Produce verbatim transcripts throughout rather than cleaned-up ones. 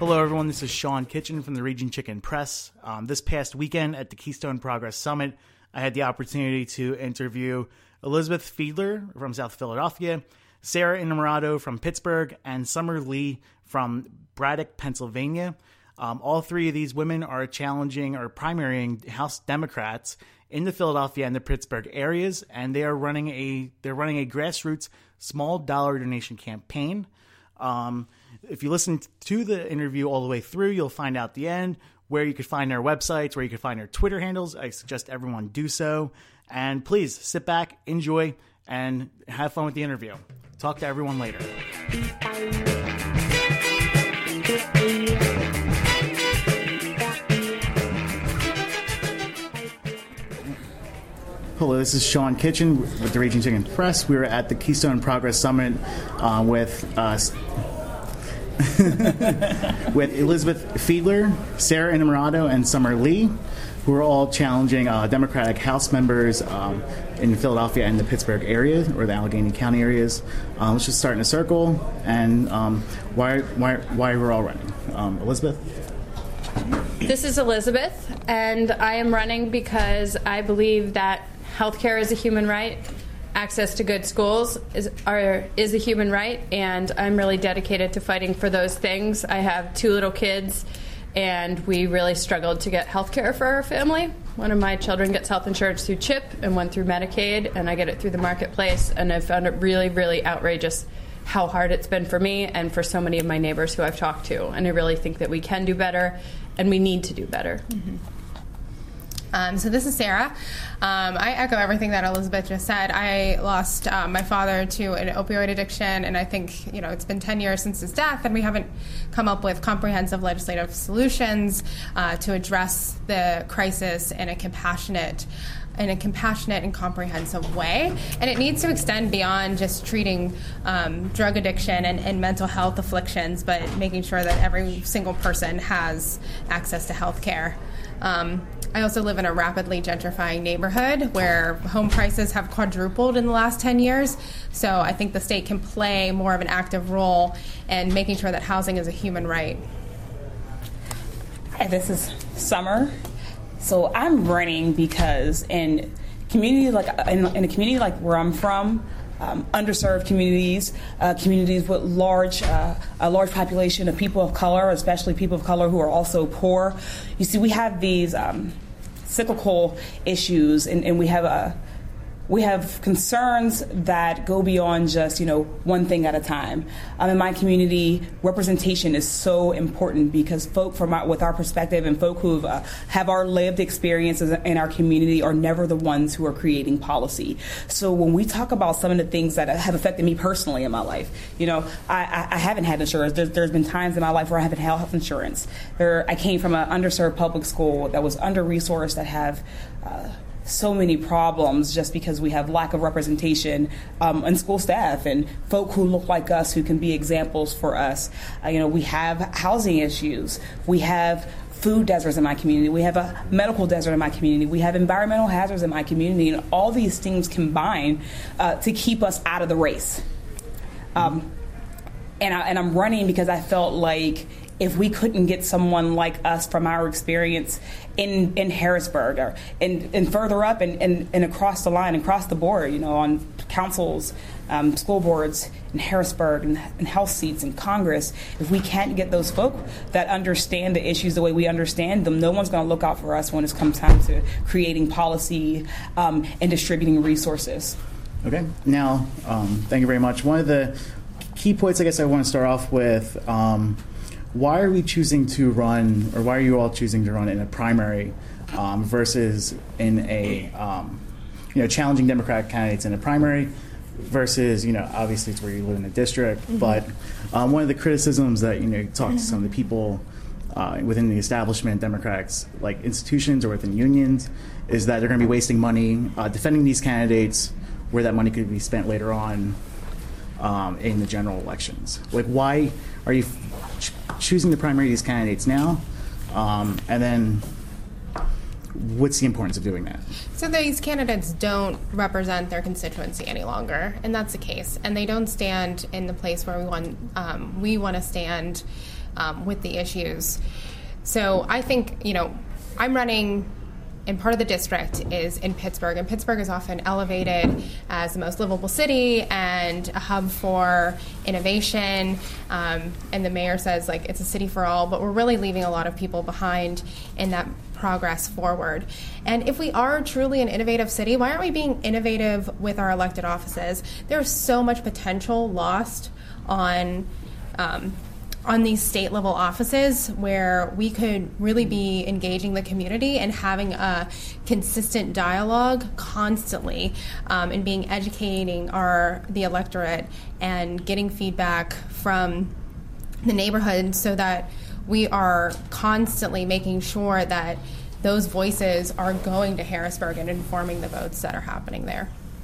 Hello, everyone. This is Sean Kitchen from the Raging Chicken Press. Um, this past weekend at the Keystone Progress Summit, I had the opportunity to interview Elizabeth Fiedler from South Philadelphia, Sarah Innamorato from Pittsburgh, and Summer Lee from Braddock, Pennsylvania. Um, all three of these women are challenging or primarying House Democrats in the Philadelphia and the Pittsburgh areas, and they are running a they're running a grassroots small dollar donation campaign. Um, if you listen to the interview all the way through, you'll find out at the end where you could find their websites, where you could find their Twitter handles. I suggest everyone do so. And please sit back, enjoy, and have fun with the interview. Talk to everyone later. Hello, this is Sean Kitchen with the Raging Chicken Press. We were at the Keystone Progress Summit uh, with uh, with Elizabeth Fiedler, Sarah Innamorato, and Summer Lee, who are all challenging uh, Democratic House members um, in Philadelphia and the Pittsburgh area, or the Allegheny County areas. Um, let's just start in a circle, and um, why why why we're all running. Um, Elizabeth? This is Elizabeth, and I am running because I believe that healthcare is a human right. Access to good schools is are, is a human right, and I'm really dedicated to fighting for those things. I have two little kids, and we really struggled to get health care for our family. One of my children gets health insurance through CHIP and one through Medicaid, and I get it through the marketplace, and I've found it really, really outrageous how hard it's been for me and for so many of my neighbors who I've talked to. And I really think that we can do better, and we need to do better. Mm-hmm. Um, so this is Sarah. Um, I echo everything that Elizabeth just said. I lost uh, my father to an opioid addiction, and I think, you know, it's been ten years since his death, and we haven't come up with comprehensive legislative solutions uh, to address the crisis in a compassionate in a compassionate and comprehensive way. And it needs to extend beyond just treating um, drug addiction and, and mental health afflictions, but making sure that every single person has access to health care. Um, I also live in a rapidly gentrifying neighborhood where home prices have quadrupled in the last ten years. So I think the state can play more of an active role in making sure that housing is a human right. Hi, this is Summer. So I'm running because in community like in, in a community like where I'm from, Um, underserved communities, uh, communities with large, uh, a large population of people of color, especially people of color who are also poor. You see, we have these um, cyclical issues, and, and we have a we have concerns that go beyond just, you know, one thing at a time. Um, in my community, representation is so important because folk from our, with our perspective and folk who uh, have our lived experiences in our community are never the ones who are creating policy. So when we talk about some of the things that have affected me personally in my life, you know, I, I, I haven't had insurance. There's, there's been times in my life where I haven't had health insurance. There, I came from an underserved public school that was under-resourced, that have uh, so many problems just because we have lack of representation um, in school staff and folk who look like us who can be examples for us. Uh, you know, we have housing issues. We have food deserts in my community. We have a medical desert in my community. We have environmental hazards in my community. And all these things combine uh, to keep us out of the race. Um, and, I, and I'm running because I felt like if we couldn't get someone like us from our experience in, in Harrisburg or and, and further up and, and, and across the line, across the board, you know, on councils, um, school boards in Harrisburg and, and health seats in Congress, if we can't get those folk that understand the issues the way we understand them, no one's going to look out for us when it comes time to creating policy um, and distributing resources. Okay. Now, um, thank you very much. One of the key points I guess I want to start off with, um, why are we choosing to run, or why are you all choosing to run in a primary um, versus in a, um, you know, challenging Democratic candidates in a primary versus, you know, obviously it's where you live in a district, mm-hmm. but um, one of the criticisms that, you know, you talk mm-hmm. to some of the people uh, within the establishment, Democrats, like institutions or within unions, is that they're going to be wasting money uh, defending these candidates where that money could be spent later on um, in the general elections. Like, why are you ch- choosing to primary these candidates now? Um, and then what's the importance of doing that? So these candidates don't represent their constituency any longer, and that's the case. And they don't stand in the place where we want um, we want to stand um, with the issues. So I think, you know, I'm running, and part of the district is in Pittsburgh, and Pittsburgh is often elevated as the most livable city and a hub for innovation, um, and the mayor says, like, it's a city for all, but we're really leaving a lot of people behind in that progress forward. And if we are truly an innovative city, why aren't we being innovative with our elected offices? There's so much potential lost on um, on these state level offices where we could really be engaging the community and having a consistent dialogue constantly, um, and being educating our the electorate and getting feedback from the neighborhood so that we are constantly making sure that those voices are going to Harrisburg and informing the votes that are happening there.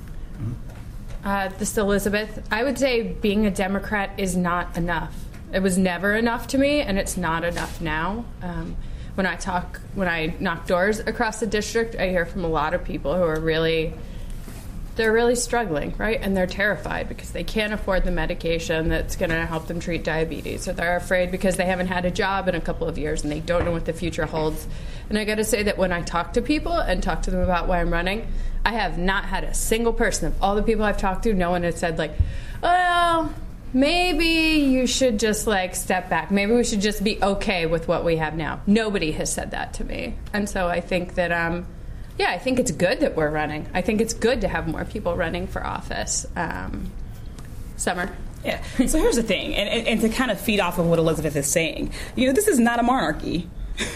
Uh, this is Elizabeth. I would say being a Democrat is not enough. It was never enough to me, and it's not enough now. Um, when I talk, when I knock doors across the district, I hear from a lot of people who are really, they're really struggling, right? And they're terrified because they can't afford the medication that's going to help them treat diabetes, or they're afraid because they haven't had a job in a couple of years and they don't know what the future holds. And I got to say that when I talk to people and talk to them about why I'm running, I have not had a single person of all the people I've talked to, no one has said, like, well, maybe you should just, like, step back. Maybe we should just be okay with what we have now. Nobody has said that to me. And so I think that, um, yeah, I think it's good that we're running. I think it's good to have more people running for office. Um, Summer? Yeah. So here's the thing, and, and, and to kind of feed off of what Elizabeth is saying, you know, this is not a monarchy.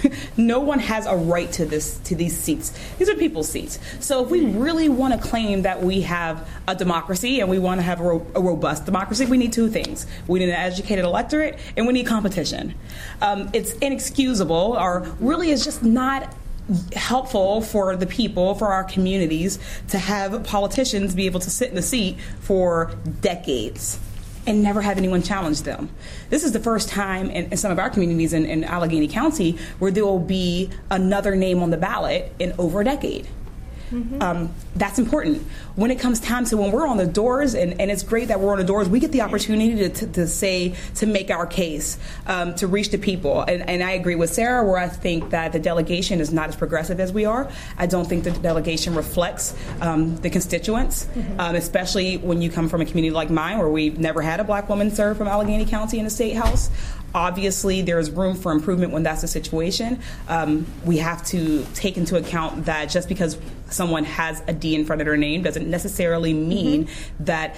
No one has a right to this to these seats. These are people's seats. So if we really want to claim that we have a democracy and we want to have a, ro- a robust democracy, we need two things. We need an educated electorate and we need competition. Um, it's inexcusable, or really is just not helpful for the people, for our communities, to have politicians be able to sit in the seat for decades and never have anyone challenge them. This is the first time in, in some of our communities in, in Allegheny County where there will be another name on the ballot in over a decade. Mm-hmm. Um, that's important. When it comes time to when we're on the doors, and, and it's great that we're on the doors, we get the opportunity to, to, to say, to make our case, um, to reach the people. And, and I agree with Sarah, where I think that the delegation is not as progressive as we are. I don't think the delegation reflects um, the constituents, mm-hmm. um, especially when you come from a community like mine, where we've never had a black woman serve from Allegheny County in the State House. Obviously, there's room for improvement when that's the situation. Um, we have to take into account that just because someone has a D in front of their name doesn't necessarily mean mm-hmm. that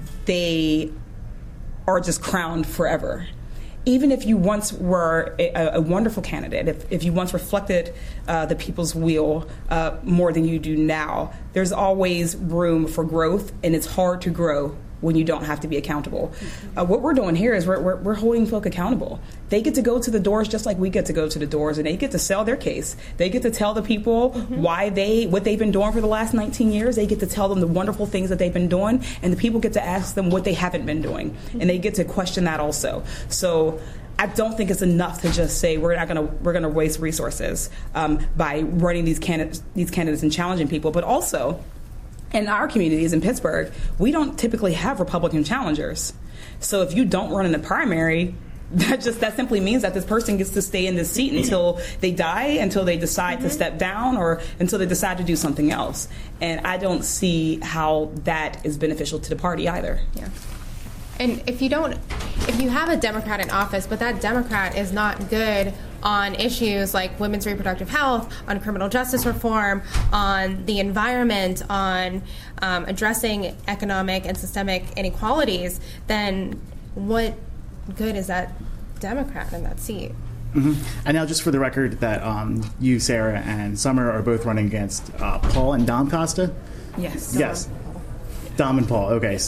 they are just crowned forever. Even if you once were a, a wonderful candidate, if, if you once reflected uh, the people's will uh, more than you do now, there's always room for growth, and it's hard to grow when you don't have to be accountable. Uh, what we're doing here is we're, we're, we're holding folk accountable. They get to go to the doors just like we get to go to the doors, and they get to sell their case. They get to tell the people mm-hmm. why they, what they've been doing for the last nineteen years. They get to tell them the wonderful things that they've been doing, and the people get to ask them what they haven't been doing, mm-hmm. and they get to question that also. So I don't think it's enough to just say we're not going to we're going to waste resources um, by running these candidates these candidates and challenging people, but also, in our communities in Pittsburgh, we don't typically have Republican challengers. So if you don't run in the primary, that just that simply means that this person gets to stay in this seat until they die, until they decide mm-hmm. to step down, or until they decide to do something else. And I don't see how that is beneficial to the party either. Yeah. And if you don't, if you have a Democrat in office, but that Democrat is not good on issues like women's reproductive health, on criminal justice reform, on the environment, on um, addressing economic and systemic inequalities, then what good is that Democrat in that seat? Mm-hmm. And now, just for the record, that um, you, Sarah, and Summer are both running against uh, Paul and Dom Costa? Yes. Dom yes. And Dom and Paul, okay.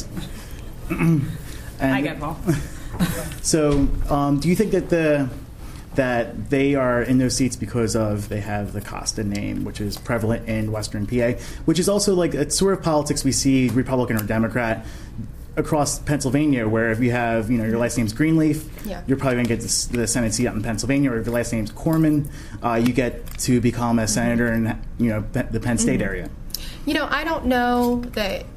And I get Paul. So, um, do you think that the that they are in those seats because of they have the Costa name, which is prevalent in Western P A, which is also like a sort of politics we see, Republican or Democrat, across Pennsylvania, where if you have, you know, your last name's Greenleaf, yeah. you're probably going to get the Senate seat out in Pennsylvania, or if your last name's Corman, uh, you get to become a senator in, you know, the Penn State mm-hmm. area. You know, I don't know that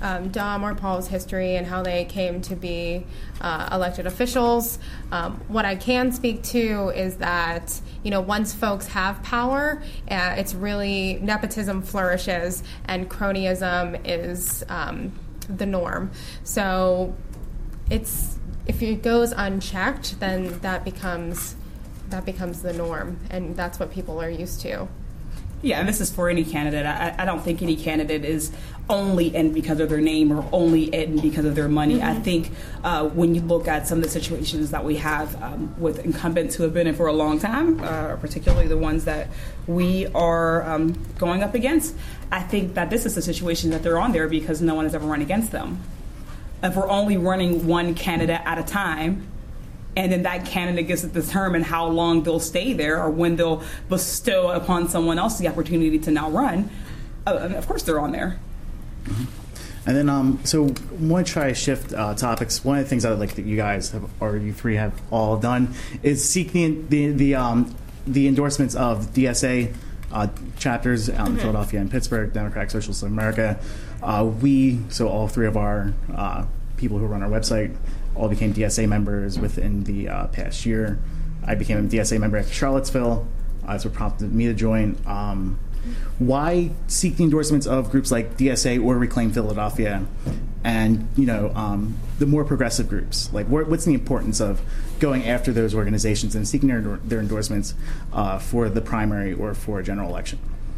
um, Dom or Paul's history and how they came to be uh, elected officials. Um, what I can speak to is that, you know, once folks have power, uh, it's really, nepotism flourishes and cronyism is um, the norm. So it's, if it goes unchecked, then that becomes that becomes the norm, and that's what people are used to. Yeah, and this is for any candidate. I, I don't think any candidate is only in because of their name or only in because of their money. Mm-hmm. I think uh, when you look at some of the situations that we have um, with incumbents who have been in for a long time, uh, particularly the ones that we are um, going up against, I think that this is a situation that they're on there because no one has ever run against them. If we're only running one candidate at a time, and then that candidate gets to determine how long they'll stay there or when they'll bestow upon someone else the opportunity to now run, uh, of course they're on there. Mm-hmm. And then, um, so I want to try to shift uh, topics. One of the things I would like that you guys have, or you three have all done, is seek the the the, um, the endorsements of D S A uh, chapters out in mm-hmm. Philadelphia and Pittsburgh, Democratic Socialists of America. Uh, we, so all three of our uh, people who run our website, all became D S A members within the uh, past year. I became a D S A member after Charlottesville. Uh, that's what prompted me to join. Um, why seek the endorsements of groups like D S A or Reclaim Philadelphia, and you know um, the more progressive groups? Like, wh- what's the importance of going after those organizations and seeking their, their endorsements uh, for the primary or for a general election?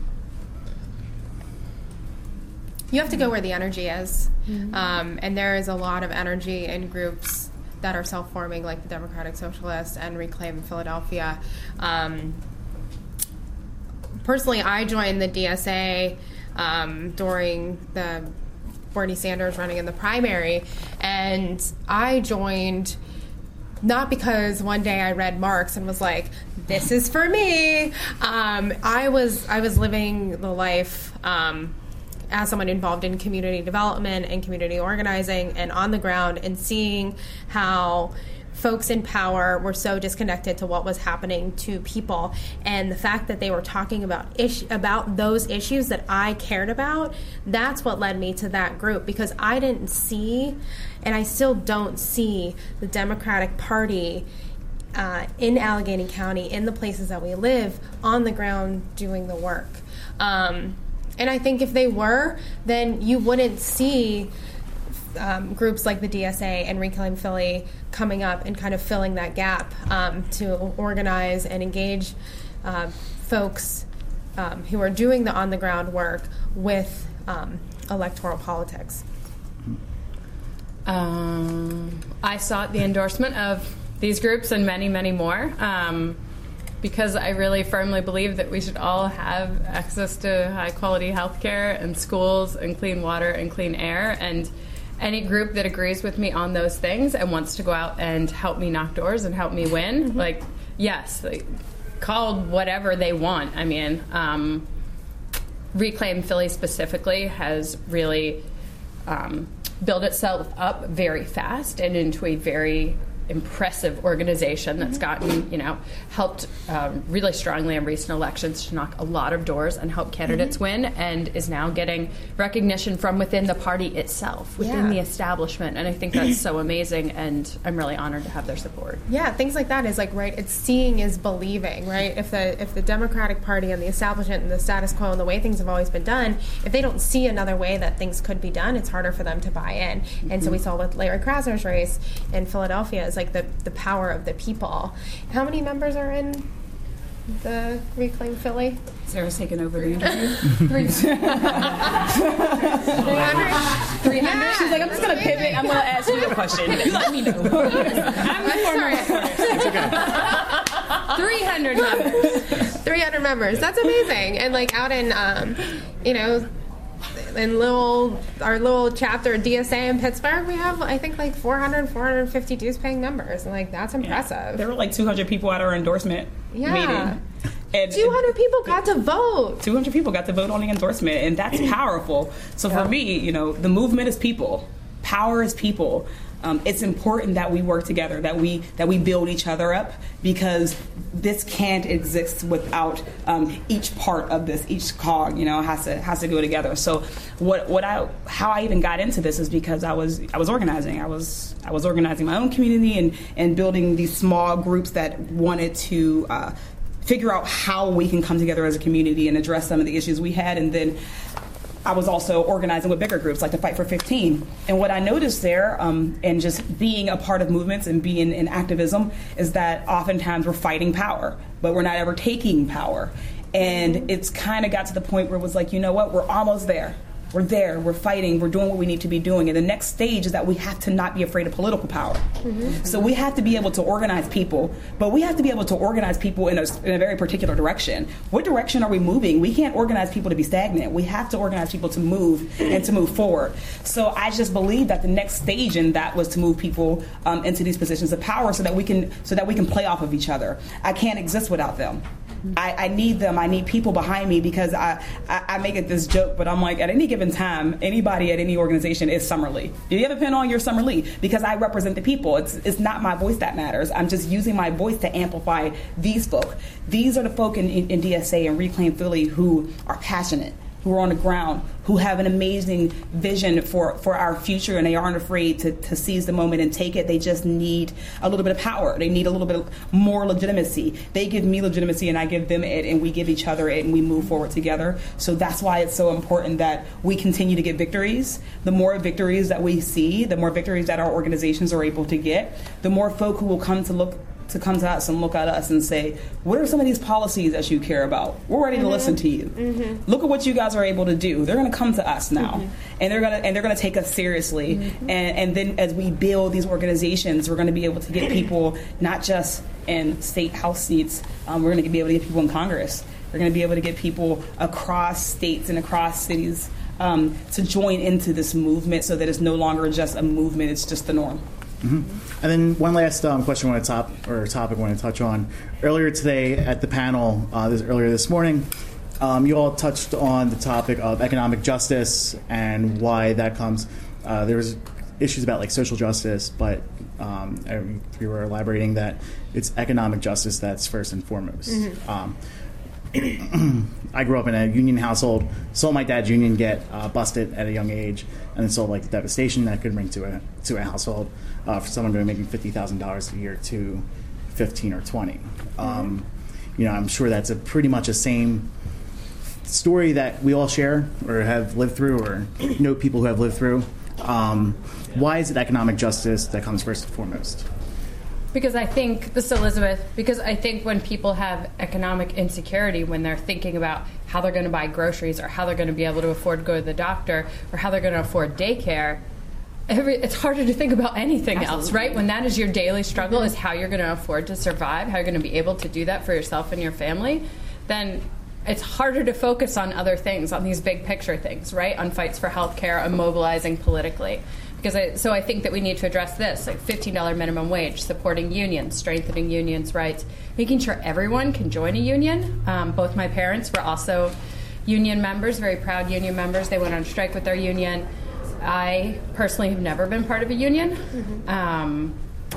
You have to go where the energy is. Mm-hmm. Um, and there is a lot of energy in groups that are self-forming, like the Democratic Socialists and Reclaim Philadelphia. Um, personally, I joined the D S A um, during the Bernie Sanders running in the primary, and I joined not because one day I read Marx and was like, this is for me. Um, I was I was living the life um, as someone involved in community development and community organizing and on the ground, and seeing how folks in power were so disconnected to what was happening to people, and the fact that they were talking about ish- about those issues that I cared about. That's what led me to that group, because I didn't see, and I still don't see, the Democratic Party uh, in Allegheny County, in the places that we live, on the ground doing the work. Um, And I think if they were, then you wouldn't see um, groups like the D S A and Reclaim Philly coming up and kind of filling that gap um, to organize and engage uh, folks um, who are doing the on-the-ground work with um, electoral politics. Um, I sought the endorsement of these groups and many, many more. Um, because I really firmly believe that we should all have access to high-quality health care and schools and clean water and clean air. And any group that agrees with me on those things and wants to go out and help me knock doors and help me win, mm-hmm. like, yes, like, called whatever they want. I mean, um, Reclaim Philly specifically has really um, built itself up very fast and into a very impressive organization that's gotten, you know, helped um, really strongly in recent elections to knock a lot of doors and help candidates mm-hmm. win, and is now getting recognition from within the party itself, within yeah. the establishment. And I think that's so amazing, and I'm really honored to have their support. Yeah, things like that is like, right, it's seeing is believing, right? If the if the Democratic Party and the establishment and the status quo and the way things have always been done, if they don't see another way that things could be done, it's harder for them to buy in. Mm-hmm. And so we saw with Larry Krasner's race in Philadelphia, like the, the power of the people. How many members are in the Reclaim Philly? Sarah's taking over the interview. three hundred? three hundred? She's like, I'm just going to pivot. I'm going to ask you a question. You let me know. I'm sorry. It's okay. three hundred members. three hundred members. That's amazing. And like out in, um, you know, in little our little chapter D S A in Pittsburgh, we have I think like four hundred, four hundred fifty dues paying members, and like that's impressive. Yeah. There were like two hundred people at our endorsement yeah. meeting. And two hundred people got to vote. two hundred people got to vote on the endorsement, and that's powerful. So for yeah. me, you know, the movement is people. Power is people. Um, it's important that we work together, that we that we build each other up, because this can't exist without um, each part of this, each cog, you know, has to has to go together. So what what I how I even got into this is because I was I was organizing. I was I was organizing my own community and and building these small groups that wanted to uh, figure out how we can come together as a community and address some of the issues we had. And then I was also organizing with bigger groups like the Fight for fifteen. And what I noticed there, um, and just being a part of movements and being in activism, is that oftentimes we're fighting power, but we're not ever taking power. And it's kind of got to the point where it was like, you know what, we're almost there. We're there, we're fighting, we're doing what we need to be doing. And the next stage is that we have to not be afraid of political power. Mm-hmm. So we have to be able to organize people, but we have to be able to organize people in a, in a very particular direction. What direction are we moving? We can't organize people to be stagnant. We have to organize people to move and to move forward. So I just believe that the next stage in that was to move people um, into these positions of power so that we can so that we can play off of each other. I can't exist without them. I, I need them. I need people behind me, because I, I, I make it this joke, but I'm like, at any given time, anybody at any organization is Summer Lee. If you have a pin on, you're Summer Lee, because I represent the people. It's it's not my voice that matters. I'm just using my voice to amplify these folk. These are the folk in, in, in D S A and Reclaim Philly who are passionate, who are on the ground, who have an amazing vision for, for our future, and they aren't afraid to, to seize the moment and take it. They just need a little bit of power. They need a little bit more legitimacy. They give me legitimacy and I give them it, and we give each other it, and we move forward together. So that's why it's so important that we continue to get victories. The more victories that we see, the more victories that our organizations are able to get, the more folk who will come to look to come to us and look at us and say, what are some of these policies that you care about? We're ready mm-hmm. to listen to you. Mm-hmm. Look at what you guys are able to do. They're going to come to us now, mm-hmm. and they're going to and they're going to take us seriously. Mm-hmm. And, and then as we build these organizations, we're going to be able to get people not just in state house seats. Um, we're going to be able to get people in Congress. We're going to be able to get people across states and across cities um, to join into this movement, so that it's no longer just a movement; it's just the norm. Mm-hmm. And then one last um, question I want to top or topic I want to touch on. Earlier today at the panel, uh, this, earlier this morning, um, you all touched on the topic of economic justice and why that comes. Uh, there was issues about like social justice, but um, we were elaborating that it's economic justice that's first and foremost. Mm-hmm. Um, I grew up in a union household, saw my dad's union get uh, busted at a young age, and then saw like the devastation that could bring to a to a household uh, for someone going making fifty thousand dollars a year to fifteen or twenty. Um, you know, I'm sure that's a pretty much the same story that we all share or have lived through or know people who have lived through. Um, why is it economic justice that comes first and foremost? Because I think, this is Elizabeth, because I think when people have economic insecurity, when they're thinking about how they're going to buy groceries or how they're going to be able to afford to go to the doctor or how they're going to afford daycare, every, it's harder to think about anything Absolutely. else, right? When that is your daily struggle, mm-hmm. is how you're going to afford to survive, how you're going to be able to do that for yourself and your family, then it's harder to focus on other things, on these big picture things, right? On fights for health care, on mobilizing politically. Because I, so I think that we need to address this, like fifteen dollars minimum wage, supporting unions, strengthening unions' rights, making sure everyone can join a union. Um, both my parents were also union members, very proud union members. They went on strike with their union. I personally have never been part of a union. Mm-hmm. Um,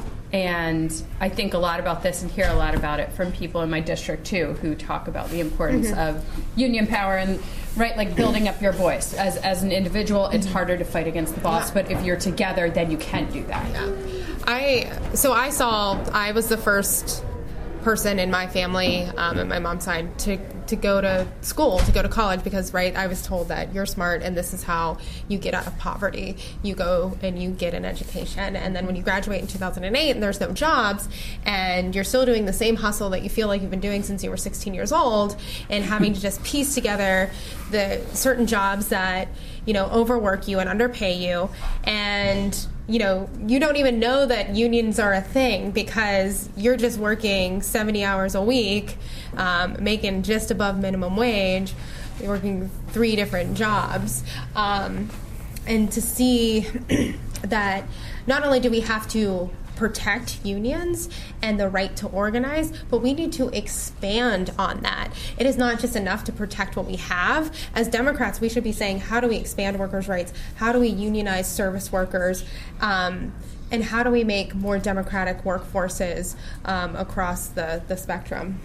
and I think a lot about this and hear a lot about it from people in my district, too, who talk about the importance mm-hmm. of union power and, right, like building up your voice. As as an individual, it's mm-hmm. harder to fight against the boss, yeah. but if you're together, then you can do that. Yeah. I So I saw, I was the first person in my family um, and my mom's side to to go to school, to go to college, because, right, I was told that you're smart and this is how you get out of poverty. You go and you get an education, and then when you graduate in two thousand eight and there's no jobs and you're still doing the same hustle that you feel like you've been doing since you were sixteen years old, and having to just piece together the certain jobs that, you know, overwork you and underpay you, and you know, you don't even know that unions are a thing because you're just working seventy hours a week, um, making just above minimum wage, you're working three different jobs. Um, and to see that not only do we have to protect unions and the right to organize, but we need to expand on that. It is not just enough to protect what we have. As Democrats, we should be saying, how do we expand workers' rights? How do we unionize service workers? Um, and how do we make more democratic workforces um, across the, the spectrum?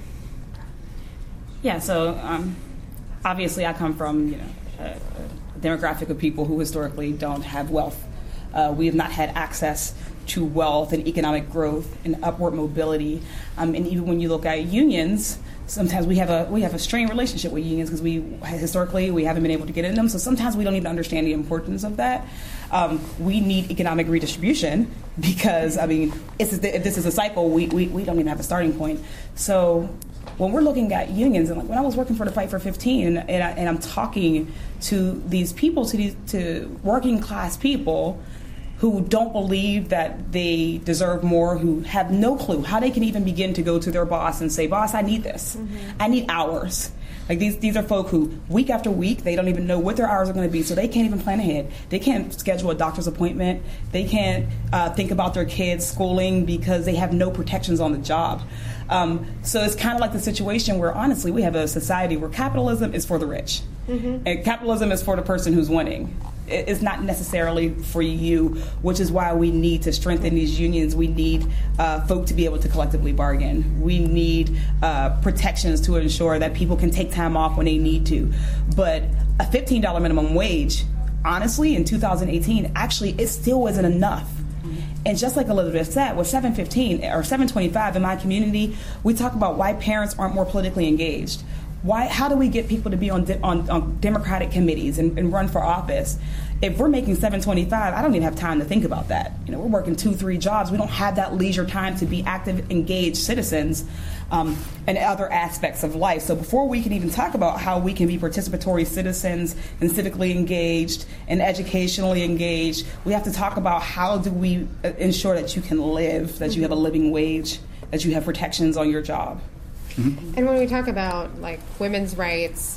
Yeah, so um, obviously I come from, you know, a, a demographic of people who historically don't have wealth. Uh, we have not had access to wealth and economic growth and upward mobility. Um, and even when you look at unions, sometimes we have a we have a strained relationship with unions because we historically we haven't been able to get in them. So sometimes we don't even understand the importance of that. Um, we need economic redistribution because I mean, it's, if this is a cycle, we, we we don't even have a starting point. So when we're looking at unions, and like when I was working for the Fight for fifteen, and, I, and I'm talking to these people, to these to working class people who don't believe that they deserve more, who have no clue how they can even begin to go to their boss and say, boss, I need this. Mm-hmm. I need hours. Like these these are folk who, week after week, they don't even know what their hours are going to be, so they can't even plan ahead. They can't schedule a doctor's appointment. They can't uh, think about their kids' schooling because they have no protections on the job. Um, so it's kind of like the situation where, honestly, we have a society where capitalism is for the rich. Mm-hmm. And capitalism is for the person who's winning. It's not necessarily for you, which is why we need to strengthen these unions. We need uh, folk to be able to collectively bargain. We need uh, protections to ensure that people can take time off when they need to. But a fifteen dollars minimum wage, honestly, in two thousand eighteen, actually, it still wasn't enough. And just like Elizabeth said, with seven fifteen or seven twenty-five in my community, we talk about why parents aren't more politically engaged. Why? How do we get people to be on de- on, on Democratic committees and, and run for office? If we're making seven twenty-five, I don't even have time to think about that. You know, we're working two, three jobs. We don't have that leisure time to be active, engaged citizens um, and other aspects of life. So before we can even talk about how we can be participatory citizens and civically engaged and educationally engaged, we have to talk about how do we ensure that you can live, that you have a living wage, that you have protections on your job. Mm-hmm. And when we talk about like women's rights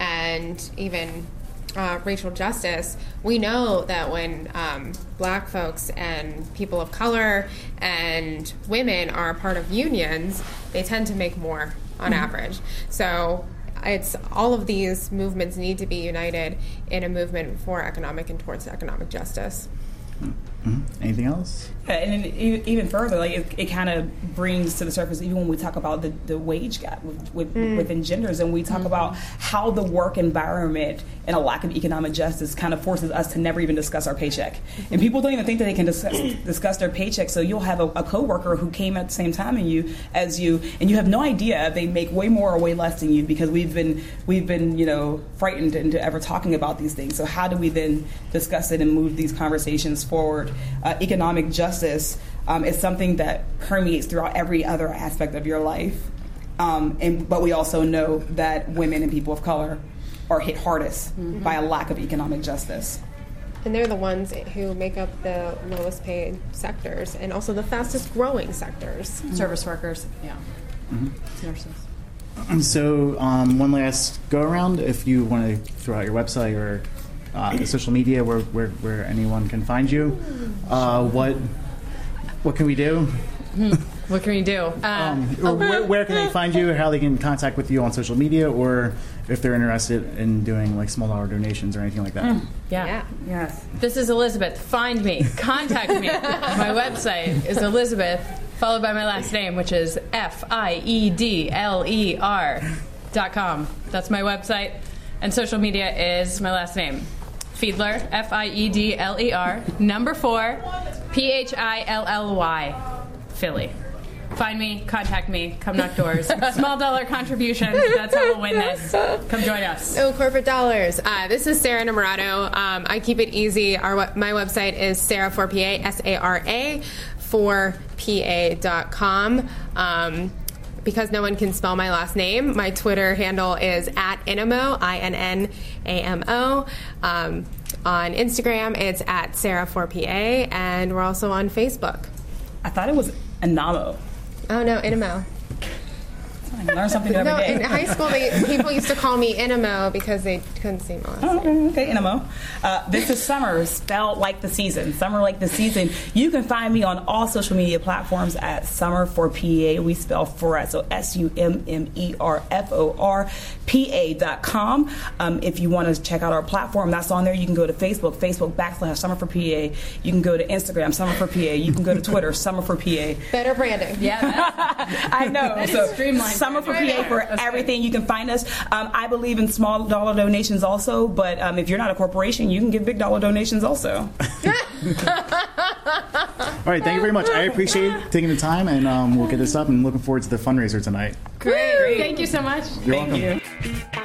and even uh, racial justice, we know that when um, black folks and people of color and women are a part of unions, they tend to make more on mm-hmm. average. So it's all of these movements need to be united in a movement for economic and towards economic justice. Mm-hmm. Anything else? Yeah, and even further, like it, it kind of brings to the surface, even when we talk about the, the wage gap with, with, mm. within genders, and we talk mm-hmm. about how the work environment and a lack of economic justice kind of forces us to never even discuss our paycheck. Mm-hmm. And people don't even think that they can discuss, discuss their paycheck. So you'll have a, a coworker who came at the same time in you as you, and you have no idea they make way more or way less than you because we've been we've been you know frightened into ever talking about these things. So how do we then discuss it and move these conversations forward? Uh, economic justice um, is something that permeates throughout every other aspect of your life. Um, and but we also know that women and people of color are hit hardest mm-hmm. by a lack of economic justice. And they're the ones who make up the lowest paid sectors and also the fastest growing sectors. Mm-hmm. Service workers, yeah. Mm-hmm. Nurses. So um, one last go around, if you want to throw out your website or uh, the social media where, where, where anyone can find you, uh, what what can we do? What can we do? Uh, um, or where, where can they find you, or how they can contact with you on social media, or if they're interested in doing like small dollar donations or anything like that? Mm, yeah. yeah. Yes. This is Elizabeth. Find me. Contact me. My website is Elizabeth, followed by my last name, which is F I E D L E R dot com. That's my website. And social media is my last name. Fiedler, F I E D L E R, number four, P H I L L Y, Philly. Find me, contact me, come knock doors. Small dollar contributions, that's how we'll win this. Come join us. No corporate dollars. Uh, this is Sarah Namorato. Um, I keep it easy. Our My website is Sarah four P A, S A R A, four P A dot com. Um, because no one can spell my last name, my Twitter handle is at Inamo, I N N A M O. Um, on Instagram, it's at Sarah four P A, and we're also on Facebook. I thought it was Inamo. Oh, no, Inamo. Learn something every No, day. in high school, they, people used to call me Inamo because they couldn't see my last name. Oh, okay, okay, N M O. Uh, this is Summer, spelled like the season. Summer like the season. You can find me on all social media platforms at Summer for P A. We spell for so S U M M E R F O R P A dot com. Um, if you want to check out our platform, that's on there. You can go to Facebook, Facebook backslash Summer for P A. You can go to Instagram, Summer for P A. You can go to Twitter, Summer for P A. Better branding. Yeah, that's, I know. that So is streamlined. Summer for P A for That's everything. You can find us. Um, I believe in small dollar donations also, but um, if you're not a corporation, you can give big dollar donations also. All right, thank you very much. I appreciate taking the time, and um, we'll get this up. And looking forward to the fundraiser tonight. Great. Great. Thank you so much. You're Thank welcome. you.